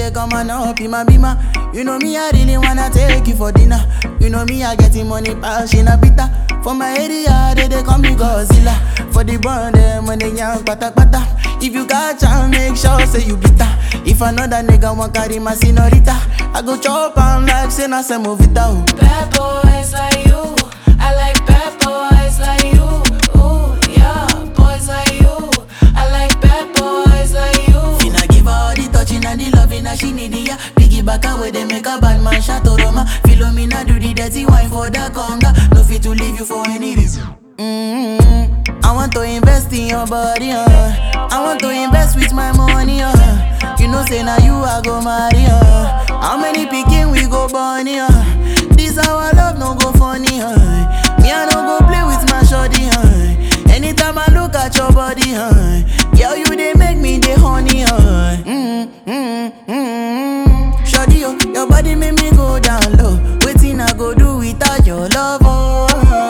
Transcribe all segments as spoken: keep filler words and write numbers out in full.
girl, come on up in my bima. You know me, I really wanna take you for dinner. You know me, I getting money, passion a bitter. For my area, they, they call me Godzilla. For the brand, them when they young, pata pata. If you got chance, make sure say you bitter. If another nigga want carry my senorita, I go chop am like say na semovita. Bad boys like you, I like bad boys like you. Ooh, yeah, boys like you, I like bad boys like you. Finna give her all the touching and the loving that she need, yeah. Piggyback away, they make a bad man shot Roma. Philomena do the dirty wine for the conga. No fit to leave you for any reason. Mm-hmm. I want to invest in your body, uh. I want to invest with my money, uh. You know say now you I go marry, uh. How many picking we go born, uh. This our love no go funny, uh. Me I no go play with my shorty, uh. Anytime I look at your body, uh. Girl you they make me the honey, uh. Mm-hmm, mm-hmm. Shorty, oh, your body make me go down low. Waiting I go do without your love, oh.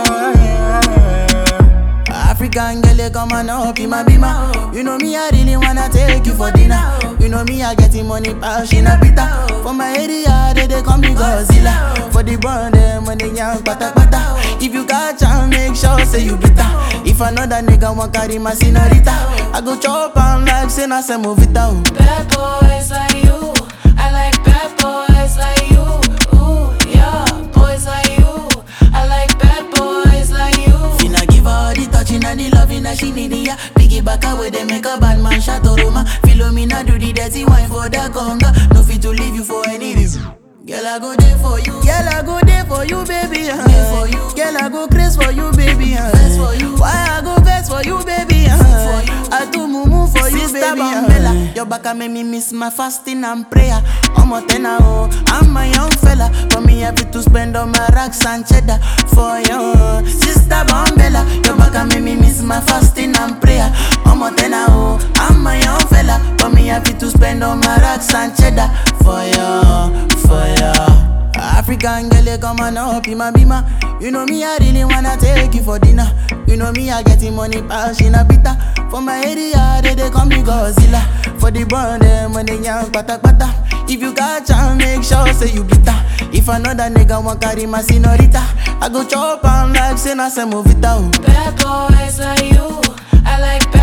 African girl, come on up in my bima. You know me, I really wanna take you for dinner. You know me, I getting money, passion a bitter. For my area, they, they call me Godzilla. For the brand, them when they young, pata pata. If you got chance, make sure say you bitter. If another nigga want carry my senorita, I go chop am like say na semovita. Bad boys like you, I like bad boys like you. Ooh, yeah, boys like you, I like bad boys like you. Finna give her all the touching and the loving that she need, yeah. Piggyback away, they make a bad man shot Roma. Philomena do the dirty wine for the conga. No fit to leave you for any reason. Girl, I go there for you. Girl, I go there for you, baby. Uh. For you. Girl, I go crazy for you, baby. Uh. For you. Why I go best for you, baby? Uh. For you. I do mumu for you, Sister baby. Uh. Your back make me miss my fasting and prayer. I'm a tenor, oh, I'm a young fella. For me, happy to spend on my racks and cheddar for you, Sister Bombella. Your back make me miss my fasting and prayer. I'm a tenor, oh, I'm a young fella. For me, happy to spend on my racks and cheddar for you, for you. African girl, come on up in my bima. You know me, I really wanna take you for dinner. You know me, I getting money, passion a bitter. For my area, they, they call me Godzilla. For the brand, them when they young, pata pata. If you got chance, make sure say you bitter. If another nigga want carry my senorita, I go chop am like say na semovita. Bad boys like you, I like bad